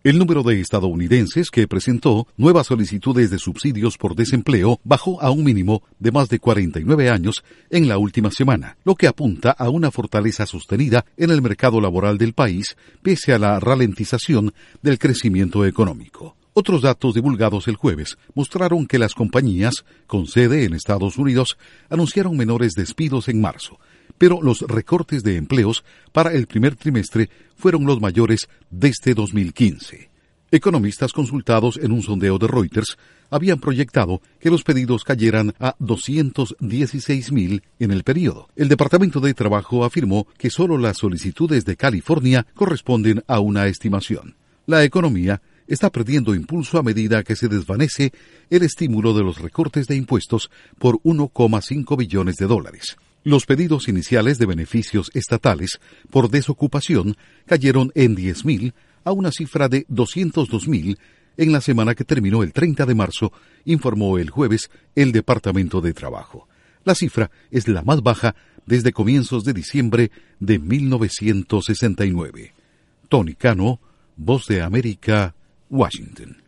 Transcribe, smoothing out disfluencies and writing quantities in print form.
El número de estadounidenses que presentó nuevas solicitudes de subsidios por desempleo bajó a un mínimo de más de 49 años en la última semana, lo que apunta a una fortaleza sostenida en el mercado laboral del país pese a la ralentización del crecimiento económico. Otros datos divulgados el jueves mostraron que las compañías con sede en Estados Unidos anunciaron menores despidos en marzo, pero los recortes de empleos para el primer trimestre fueron los mayores desde 2015. Economistas consultados en un sondeo de Reuters habían proyectado que los pedidos cayeran a 216,000 en el periodo. El Departamento de Trabajo afirmó que solo las solicitudes de California corresponden a una estimación. La economía está perdiendo impulso a medida que se desvanece el estímulo de los recortes de impuestos por $1,5 billones. Los pedidos iniciales de beneficios estatales por desocupación cayeron en 10,000 a una cifra de 202,000 en la semana que terminó el 30 de marzo, informó el jueves el Departamento de Trabajo. La cifra es la más baja desde comienzos de diciembre de 1969. Tony Cano, Voz de América, Washington.